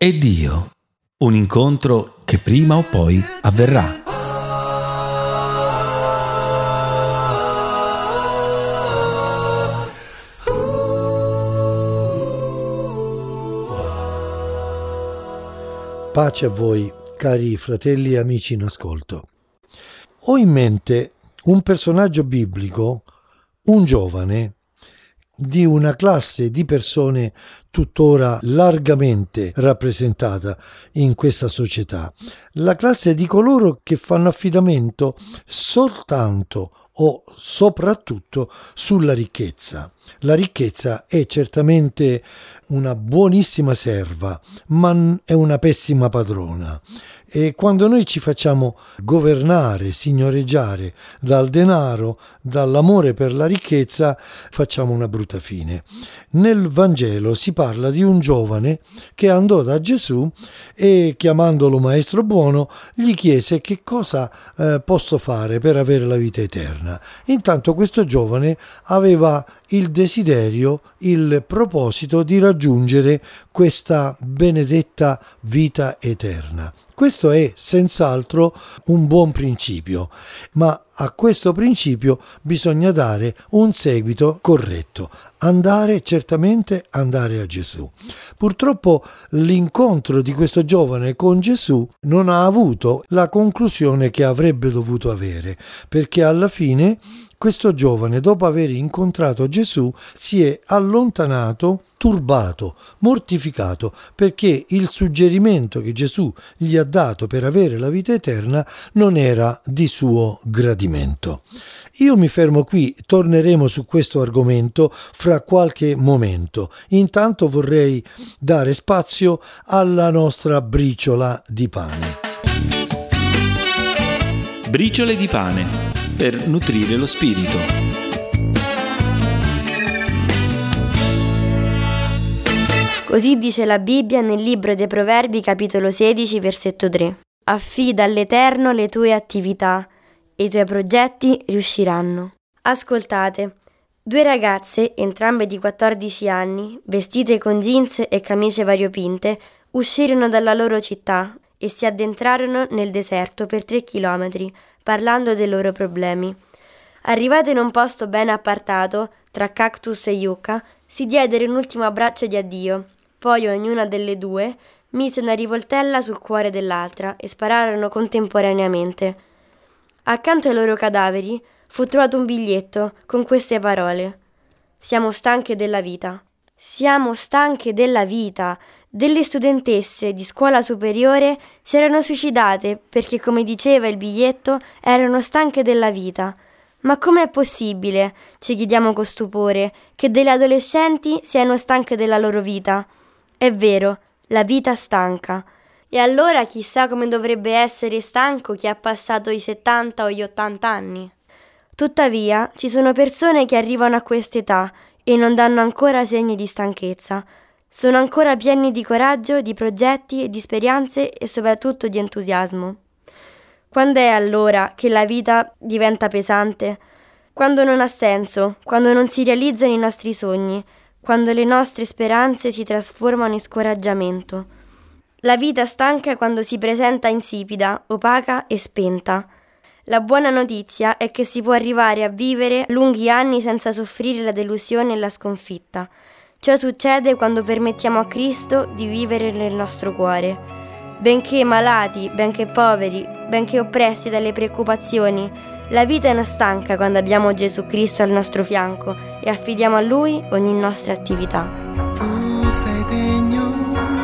e Dio, un incontro che prima o poi avverrà. Pace a voi, cari fratelli e amici in ascolto. Ho in mente un personaggio biblico, un giovane, di una classe di persone tuttora largamente rappresentata in questa società, la classe di coloro che fanno affidamento soltanto o soprattutto sulla ricchezza. La ricchezza è certamente una buonissima serva, ma è una pessima padrona. E quando noi ci facciamo governare, signoreggiare dal denaro, dall'amore per la ricchezza, facciamo una brutta fine. Nel Vangelo si parla di un giovane che andò da Gesù e, chiamandolo maestro buono, gli chiese che cosa posso fare per avere la vita eterna. Intanto questo giovane aveva il desiderio, il proposito di raggiungere questa benedetta vita eterna. Questo è senz'altro un buon principio, ma a questo principio bisogna dare un seguito corretto. Certamente andare a Gesù. Purtroppo l'incontro di questo giovane con Gesù non ha avuto la conclusione che avrebbe dovuto avere, perché alla fine questo giovane, dopo aver incontrato Gesù, si è allontanato, turbato, mortificato, perché il suggerimento che Gesù gli ha dato per avere la vita eterna non era di suo gradimento. Io mi fermo qui, torneremo su questo argomento fra qualche momento. Intanto vorrei dare spazio alla nostra briciola di pane. Briciole di pane per nutrire lo spirito. Così dice la Bibbia nel libro dei Proverbi, capitolo 16, versetto 3. Affida all'Eterno le tue attività e i tuoi progetti riusciranno. Ascoltate, 2 ragazze, entrambe di 14 anni, vestite con jeans e camicie variopinte, uscirono dalla loro città e si addentrarono nel deserto per 3 chilometri, parlando dei loro problemi. Arrivate in un posto ben appartato, tra cactus e yucca, si diedero un ultimo abbraccio di addio. Poi ognuna delle due mise una rivoltella sul cuore dell'altra e spararono contemporaneamente. Accanto ai loro cadaveri fu trovato un biglietto con queste parole: «Siamo stanche della vita». Siamo stanche della vita. Delle studentesse di scuola superiore si erano suicidate perché, come diceva il biglietto, erano stanche della vita. Ma com'è possibile, ci chiediamo con stupore, che delle adolescenti siano stanche della loro vita? È vero, la vita stanca. E allora chissà come dovrebbe essere stanco chi ha passato i 70 o gli 80 anni. Tuttavia, ci sono persone che arrivano a quest'età e non danno ancora segni di stanchezza. Sono ancora pieni di coraggio, di progetti, di speranze e soprattutto di entusiasmo. Quando è allora che la vita diventa pesante? Quando non ha senso, quando non si realizzano i nostri sogni, quando le nostre speranze si trasformano in scoraggiamento. La vita stanca è quando si presenta insipida, opaca e spenta. La buona notizia è che si può arrivare a vivere lunghi anni senza soffrire la delusione e la sconfitta. Ciò succede quando permettiamo a Cristo di vivere nel nostro cuore. Benché malati, benché poveri, benché oppressi dalle preoccupazioni, la vita non stanca quando abbiamo Gesù Cristo al nostro fianco e affidiamo a Lui ogni nostra attività. Tu sei degno,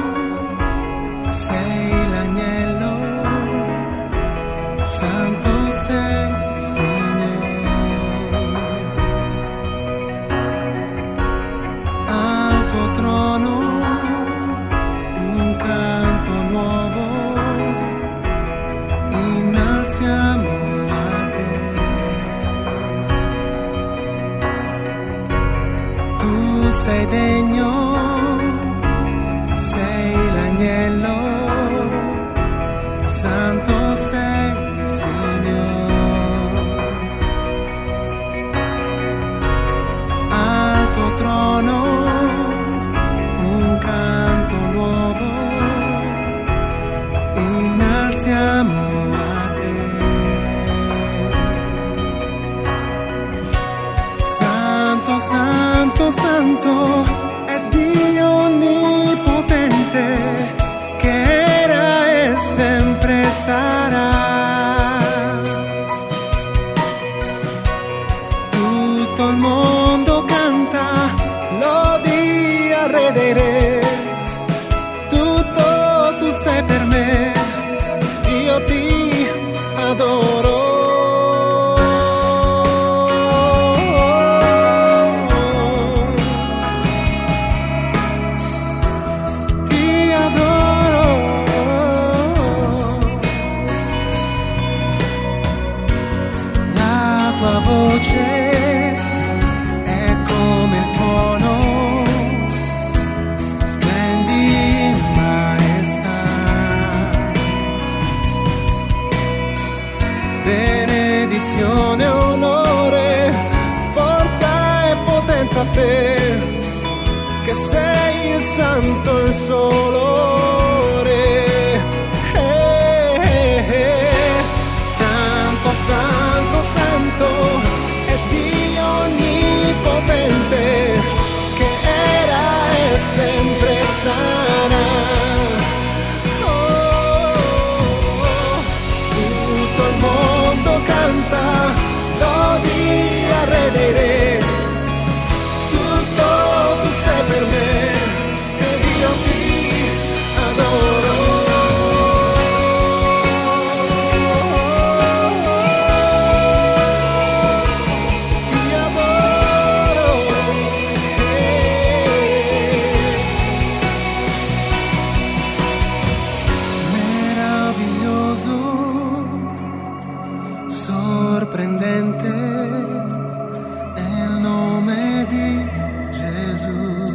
sei l'agnello, santo sei, Signore. Al tuo trono un canto nuovo innalziamo a te. Tu sei degno, sei l'agnello, santo sei, Signore. sarà. Tutto il mondo canta, lodi a re dei re. Tutto tu sei per me, io ti adoro. È come il tuono, splendi in maestà, benedizione, onore, forza e potenza a te, che sei il santo, il solo re. Santo, santo, santo, Dio onnipotente, che era e sempre sarà. Tutto il mondo canta, lodi a re dei re. Tutto tu sei per me, ed io ti adoro. Sorprendente è il nome di Gesù,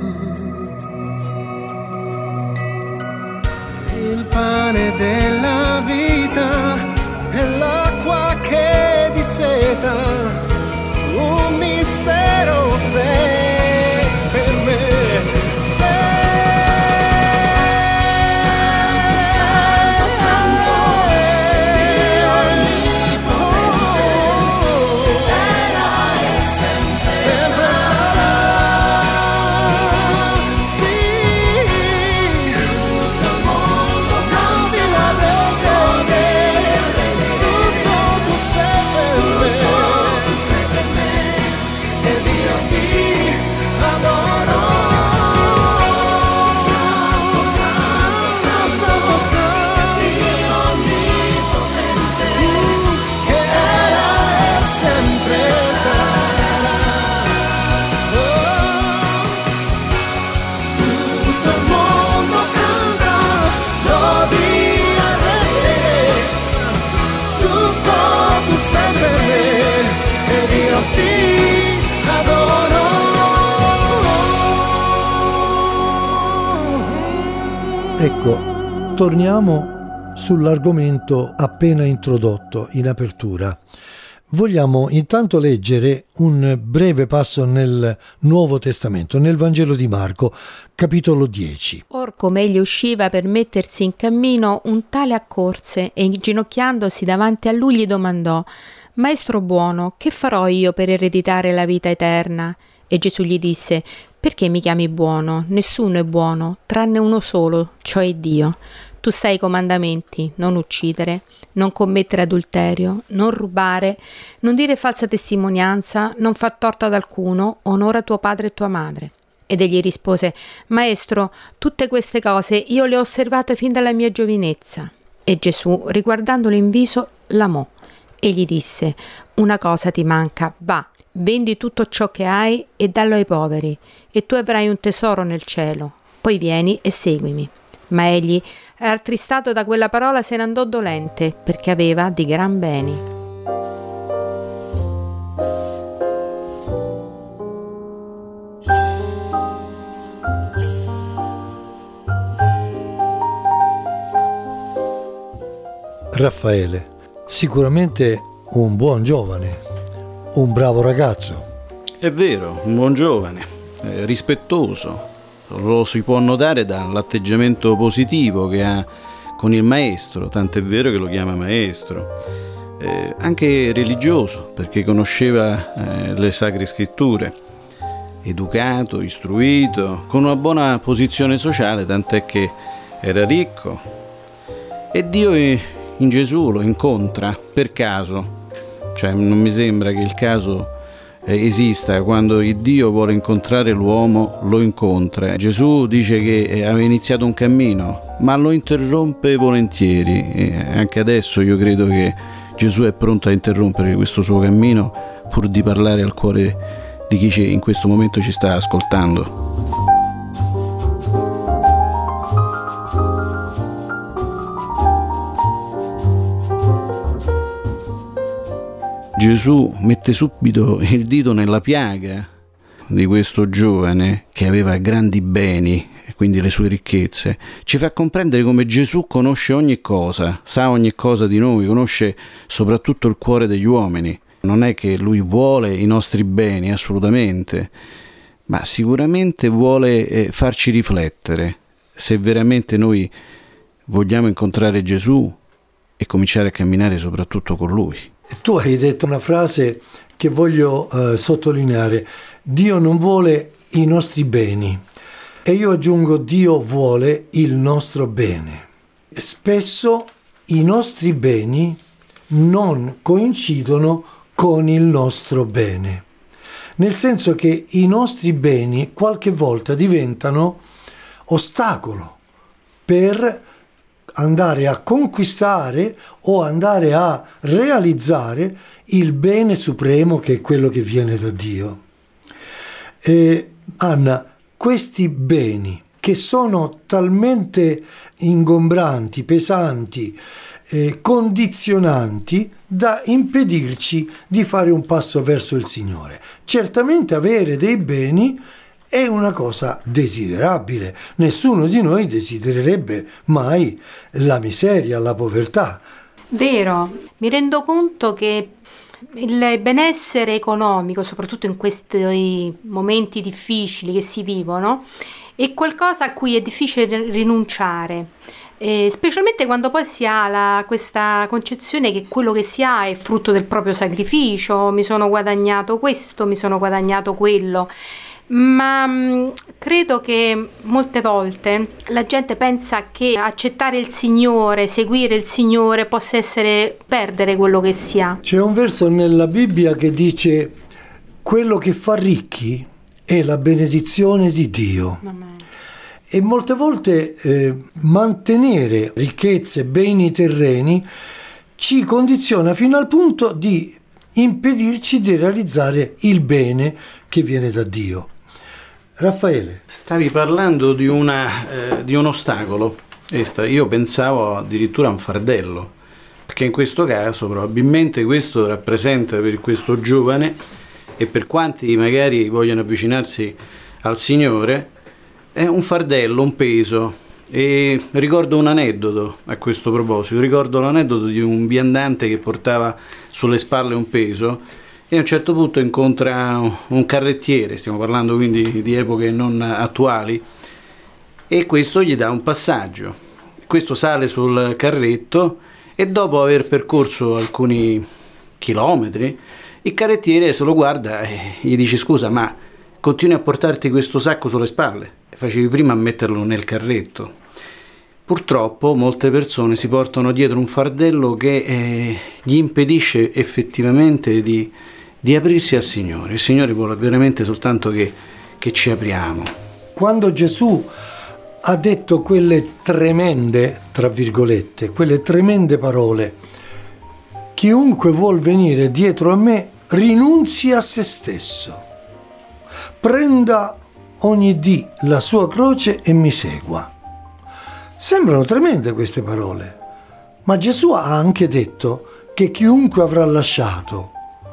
il pane della vita e l'acqua che disseta, un mistero sei per me. Ecco, torniamo sull'argomento appena introdotto in apertura. Vogliamo intanto leggere un breve passo nel Nuovo Testamento, nel Vangelo di Marco, capitolo 10. Or come egli usciva per mettersi in cammino, un tale accorse e inginocchiandosi davanti a lui gli domandò: Maestro buono, che farò io per ereditare la vita eterna? E Gesù gli disse: perché mi chiami buono? Nessuno è buono, tranne uno solo, cioè Dio. Tu sai i comandamenti: non uccidere, non commettere adulterio, non rubare, non dire falsa testimonianza, non far torto ad alcuno, onora tuo padre e tua madre. Ed egli rispose: Maestro, tutte queste cose io le ho osservate fin dalla mia giovinezza. E Gesù, riguardandolo in viso, l'amò e gli disse: una cosa ti manca, va, vendi tutto ciò che hai e dallo ai poveri, e tu avrai un tesoro nel cielo. Poi vieni e seguimi. Ma egli, rattristato da quella parola, se ne andò dolente, perché aveva di gran beni. Raffaele, sicuramente un buon giovane, un bravo ragazzo. È vero, un buon giovane, rispettoso. Lo si può notare dall'atteggiamento positivo che ha con il maestro, tant'è vero che lo chiama maestro. Anche religioso, perché conosceva le sacre scritture. Educato, istruito, con una buona posizione sociale, tant'è che era ricco. E Dio in Gesù lo incontra per caso, cioè non mi sembra che il caso esista. Quando il Dio vuole incontrare l'uomo lo incontra. Gesù dice che aveva iniziato un cammino, ma lo interrompe volentieri, e anche adesso io credo che Gesù è pronto a interrompere questo suo cammino pur di parlare al cuore di chi in questo momento ci sta ascoltando. Gesù mette subito il dito nella piaga di questo giovane che aveva grandi beni, e quindi le sue ricchezze. Ci fa comprendere come Gesù conosce ogni cosa, sa ogni cosa di noi, conosce soprattutto il cuore degli uomini. Non è che lui vuole i nostri beni, assolutamente, ma sicuramente vuole farci riflettere se veramente noi vogliamo incontrare Gesù e cominciare a camminare soprattutto con Lui. Tu hai detto una frase che voglio sottolineare: Dio non vuole i nostri beni, e io aggiungo Dio vuole il nostro bene. Spesso i nostri beni non coincidono con il nostro bene, nel senso che i nostri beni qualche volta diventano ostacolo per andare a conquistare o andare a realizzare il bene supremo, che è quello che viene da Dio. Anna, questi beni che sono talmente ingombranti, pesanti, condizionanti da impedirci di fare un passo verso il Signore. Certamente avere dei beni è una cosa desiderabile. Nessuno di noi desidererebbe mai la miseria, la povertà. Vero, mi rendo conto che il benessere economico, soprattutto in questi momenti difficili che si vivono, è qualcosa a cui è difficile rinunciare. Specialmente quando poi si ha questa concezione che quello che si ha è frutto del proprio sacrificio, mi sono guadagnato questo, mi sono guadagnato quello. Ma credo che molte volte la gente pensa che accettare il Signore, seguire il Signore possa essere perdere quello che si ha. C'è un verso nella Bibbia che dice: quello che fa ricchi è la benedizione di Dio. Amen. E molte volte mantenere ricchezze, beni terreni ci condiziona fino al punto di impedirci di realizzare il bene che viene da Dio. Raffaele. Stavi parlando di un ostacolo. Io pensavo addirittura a un fardello, perché in questo caso probabilmente questo rappresenta per questo giovane e per quanti magari vogliono avvicinarsi al Signore è un fardello, un peso. E ricordo un aneddoto a questo proposito, ricordo l'aneddoto di un viandante che portava sulle spalle un peso e a un certo punto incontra un carrettiere, stiamo parlando quindi di epoche non attuali, e questo gli dà un passaggio. Questo sale sul carretto e dopo aver percorso alcuni chilometri il carrettiere se lo guarda e gli dice: scusa, ma continui a portarti questo sacco sulle spalle? Facevi prima a metterlo nel carretto. Purtroppo molte persone si portano dietro un fardello che gli impedisce effettivamente di aprirsi al Signore. Il Signore vuole veramente soltanto che ci apriamo. Quando Gesù ha detto quelle tremende, tra virgolette, quelle tremende parole: chiunque vuol venire dietro a me rinunzi a se stesso, prenda ogni dì la sua croce e mi segua. Sembrano tremende queste parole, ma Gesù ha anche detto che chiunque avrà lasciato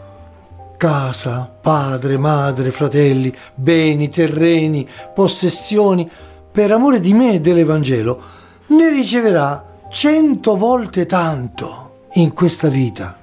casa, padre, madre, fratelli, beni, terreni, possessioni, per amore di me e dell'Evangelo, ne riceverà 100 volte tanto in questa vita.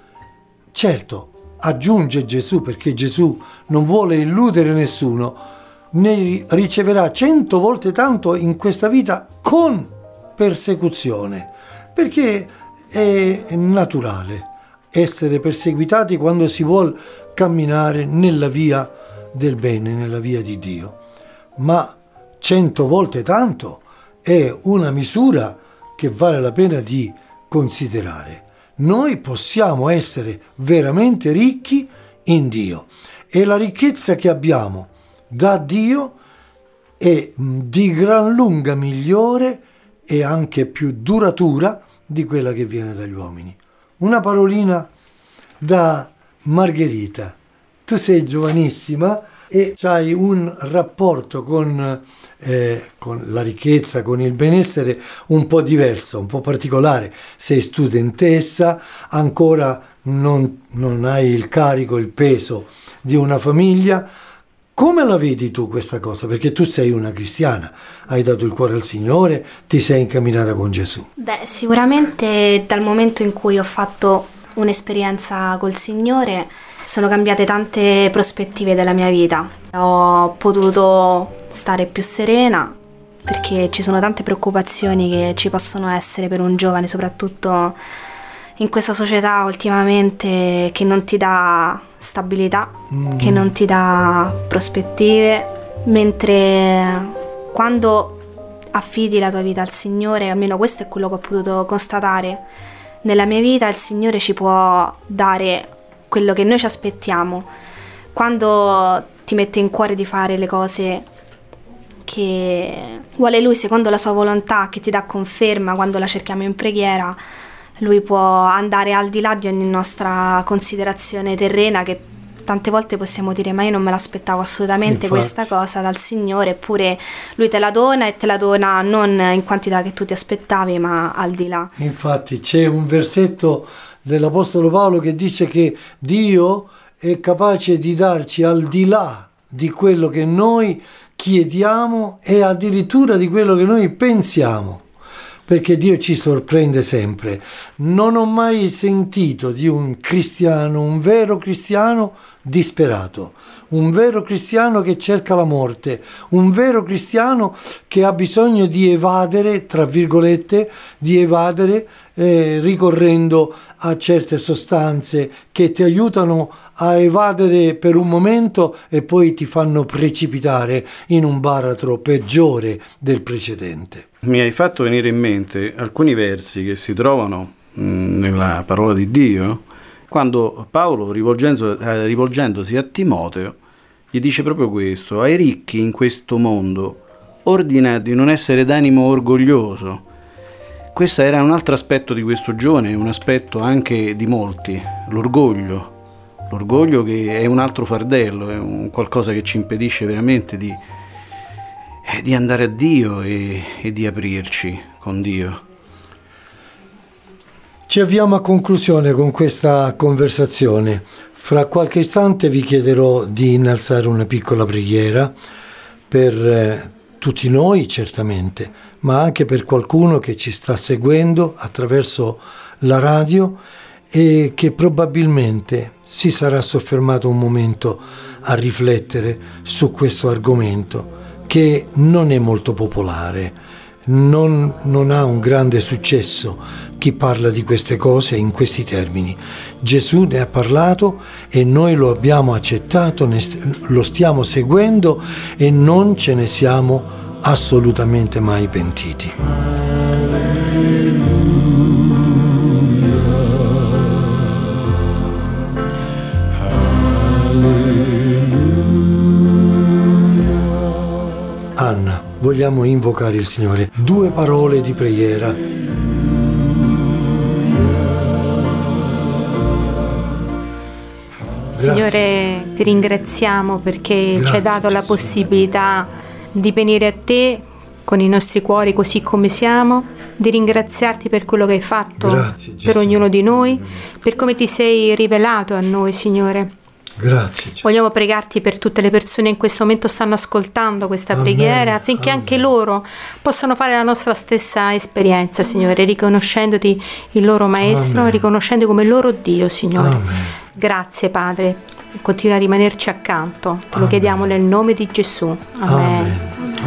Certo, aggiunge Gesù, perché Gesù non vuole illudere nessuno, ne riceverà 100 volte tanto in questa vita con persecuzione, perché è naturale essere perseguitati quando si vuol camminare nella via del bene, nella via di Dio. Ma 100 volte tanto è una misura che vale la pena di considerare. Noi possiamo essere veramente ricchi in Dio e la ricchezza che abbiamo da Dio è di gran lunga migliore e anche più duratura di quella che viene dagli uomini. Una parolina da Margherita. Tu sei giovanissima e hai un rapporto con la ricchezza, con il benessere un po' diverso, un po' particolare. Sei studentessa, ancora non hai il carico, il peso di una famiglia. Come la vedi tu questa cosa? Perché tu sei una cristiana, hai dato il cuore al Signore, ti sei incamminata con Gesù. Sicuramente dal momento in cui ho fatto un'esperienza col Signore sono cambiate tante prospettive della mia vita. Ho potuto stare più serena perché ci sono tante preoccupazioni che ci possono essere per un giovane, soprattutto in questa società ultimamente che non ti dà stabilità, che non ti dà prospettive, mentre quando affidi la tua vita al Signore, almeno questo è quello che ho potuto constatare nella mia vita, il Signore ci può dare quello che noi ci aspettiamo. Quando ti mette in cuore di fare le cose che vuole Lui secondo la sua volontà, che ti dà conferma quando la cerchiamo in preghiera, Lui può andare al di là di ogni nostra considerazione terrena, che tante volte possiamo dire ma io non me l'aspettavo assolutamente. Infatti, questa cosa dal Signore, eppure Lui te la dona e te la dona non in quantità che tu ti aspettavi, ma al di là. Infatti c'è un versetto dell'Apostolo Paolo che dice che Dio è capace di darci al di là di quello che noi chiediamo e addirittura di quello che noi pensiamo, perché Dio ci sorprende sempre. Non ho mai sentito di un cristiano, un vero cristiano disperato, un vero cristiano che cerca la morte, un vero cristiano che ha bisogno di evadere, tra virgolette, ricorrendo a certe sostanze che ti aiutano a evadere per un momento e poi ti fanno precipitare in un baratro peggiore del precedente. Mi hai fatto venire in mente alcuni versi che si trovano nella parola di Dio, quando Paolo, rivolgendosi a Timoteo, gli dice proprio questo: ai ricchi in questo mondo ordina di non essere d'animo orgoglioso. Questo era un altro aspetto di questo giovane, un aspetto anche di molti, l'orgoglio che è un altro fardello, è un qualcosa che ci impedisce veramente di andare a Dio e di aprirci con Dio. Ci avviamo a conclusione con questa conversazione. Fra qualche istante vi chiederò di innalzare una piccola preghiera per tutti noi, certamente, ma anche per qualcuno che ci sta seguendo attraverso la radio e che probabilmente si sarà soffermato un momento a riflettere su questo argomento che non è molto popolare. Non ha un grande successo chi parla di queste cose in questi termini. Gesù ne ha parlato e noi lo abbiamo accettato, lo stiamo seguendo e non ce ne siamo assolutamente mai pentiti. Anna, vogliamo invocare il Signore. 2 parole di preghiera. Signore, ti ringraziamo perché ci hai dato la possibilità di venire a te con i nostri cuori così come siamo, di ringraziarti per quello che hai fatto per ognuno di noi, per come ti sei rivelato a noi, Signore. Grazie. Vogliamo pregarti per tutte le persone che in questo momento stanno ascoltando questa preghiera, affinché anche loro possano fare la nostra stessa esperienza, Signore, riconoscendoti il loro Maestro, riconoscendo come loro Dio, Signore. Grazie, Padre, continua a rimanerci accanto. Te lo chiediamo nel nome di Gesù. Amen.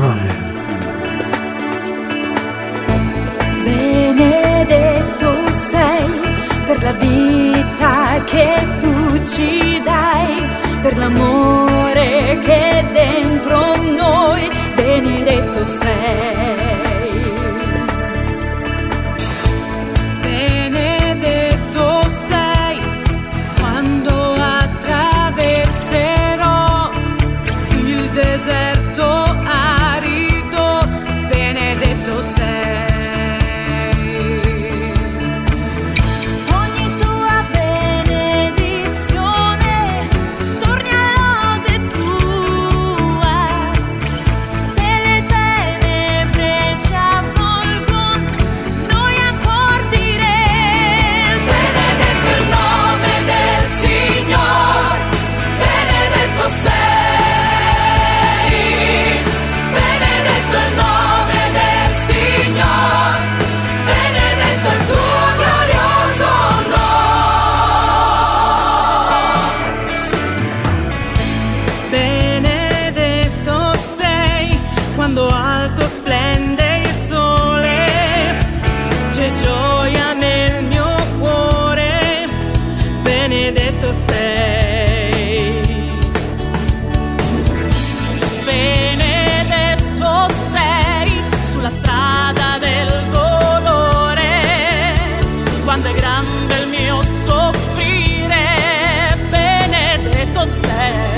Benedetto sei per la vita che tu ci dai, per l'amore che è dentro noi, benedetto sei. benedetto sei. Benedetto sei sulla strada del dolore, quando è grande il mio soffrire, benedetto sei.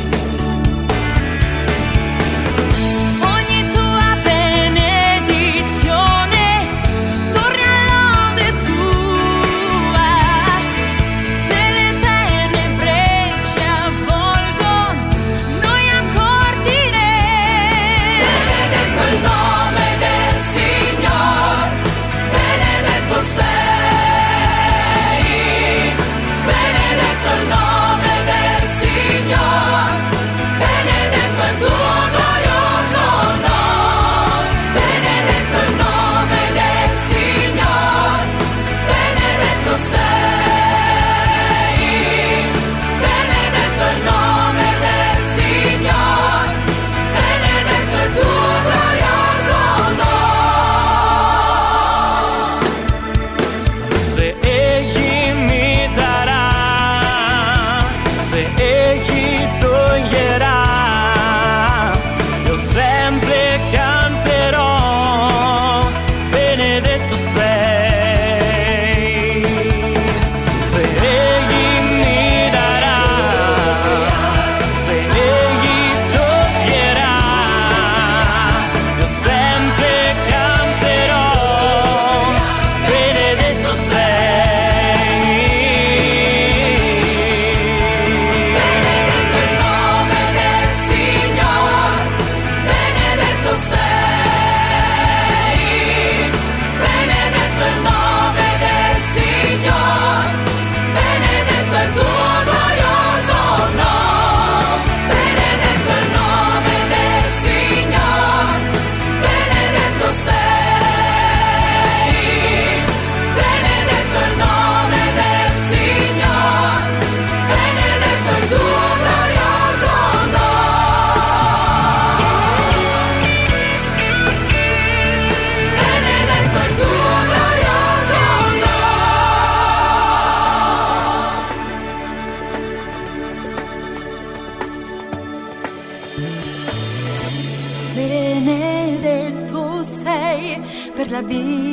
Benedetto sei per la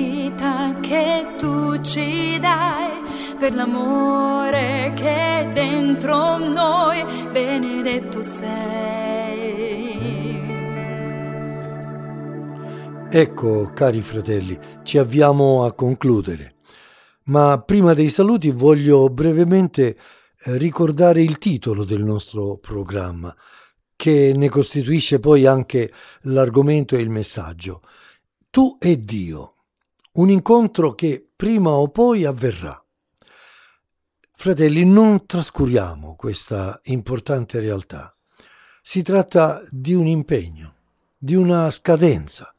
vita che tu ci dai, per l'amore che è dentro noi, benedetto sei. Ecco, cari fratelli, ci avviamo a concludere, ma prima dei saluti voglio brevemente ricordare il titolo del nostro programma, che ne costituisce poi anche l'argomento e il messaggio. Tu e Dio, un incontro che prima o poi avverrà. Fratelli, non trascuriamo questa importante realtà. Si tratta di un impegno, di una scadenza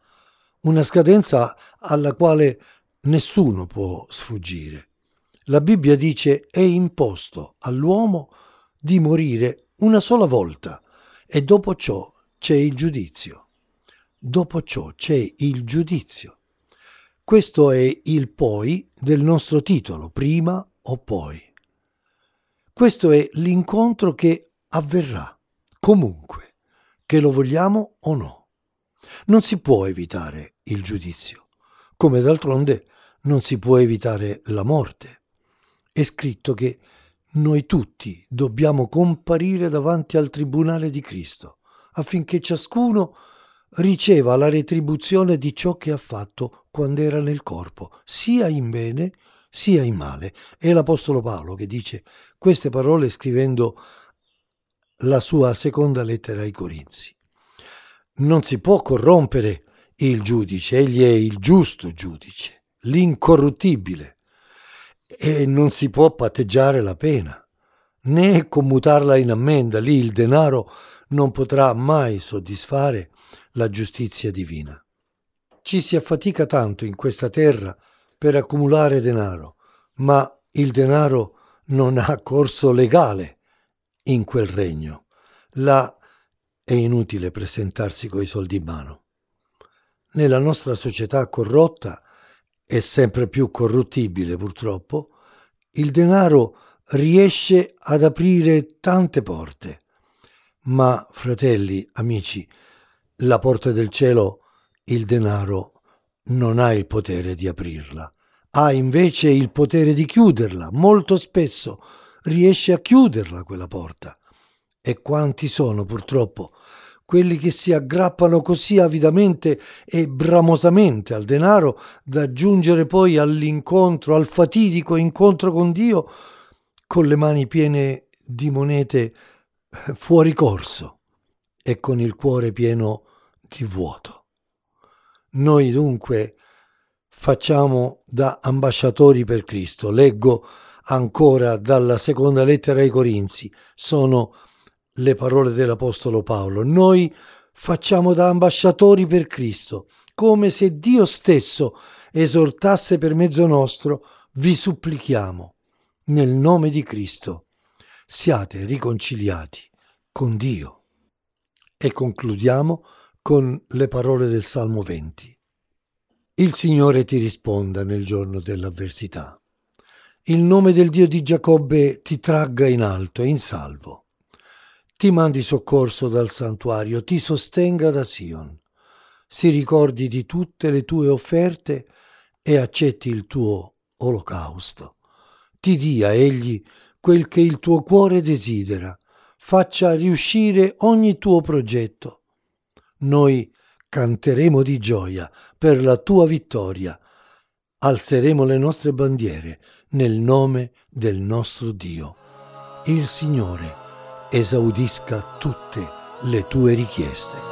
alla quale nessuno può sfuggire. La Bibbia dice: è imposto all'uomo di morire una sola volta, e dopo ciò c'è il giudizio. Dopo ciò c'è il giudizio. Questo è il poi del nostro titolo, prima o poi. Questo è l'incontro che avverrà, comunque, che lo vogliamo o no. Non si può evitare il giudizio, come d'altronde non si può evitare la morte. È scritto che noi tutti dobbiamo comparire davanti al tribunale di Cristo, affinché ciascuno riceva la retribuzione di ciò che ha fatto quando era nel corpo, sia in bene sia in male. È l'Apostolo Paolo che dice queste parole scrivendo la sua seconda lettera ai Corinzi. Non si può corrompere il giudice, egli è il giusto giudice, l'incorruttibile, e non si può patteggiare la pena, né commutarla in ammenda. Lì il denaro non potrà mai soddisfare la giustizia divina. Ci si affatica tanto in questa terra per accumulare denaro, ma il denaro non ha corso legale in quel regno. Là è inutile presentarsi coi soldi in mano. Nella nostra società corrotta e sempre più corruttibile, purtroppo, il denaro riesce ad aprire tante porte. Ma, fratelli, amici, la porta del cielo, il denaro, non ha il potere di aprirla. Ha invece il potere di chiuderla. Molto spesso riesce a chiuderla quella porta. E quanti sono, purtroppo, quelli che si aggrappano così avidamente e bramosamente al denaro da giungere poi all'incontro, al fatidico incontro con Dio, con le mani piene di monete fuori corso e con il cuore pieno di vuoto. Noi dunque facciamo da ambasciatori per Cristo. Leggo ancora dalla seconda lettera ai Corinzi, sono le parole dell'Apostolo Paolo. Noi facciamo da ambasciatori per Cristo, come se Dio stesso esortasse per mezzo nostro: vi supplichiamo, nel nome di Cristo, siate riconciliati con Dio. E concludiamo con le parole del Salmo 20. Il Signore ti risponda nel giorno dell'avversità. Il nome del Dio di Giacobbe ti tragga in alto e in salvo. Ti mandi soccorso dal santuario, ti sostenga da Sion. Si ricordi di tutte le tue offerte e accetti il tuo olocausto. Ti dia egli quel che il tuo cuore desidera, faccia riuscire ogni tuo progetto. Noi canteremo di gioia per la tua vittoria, alzeremo le nostre bandiere nel nome del nostro Dio. Il Signore esaudisca tutte le tue richieste.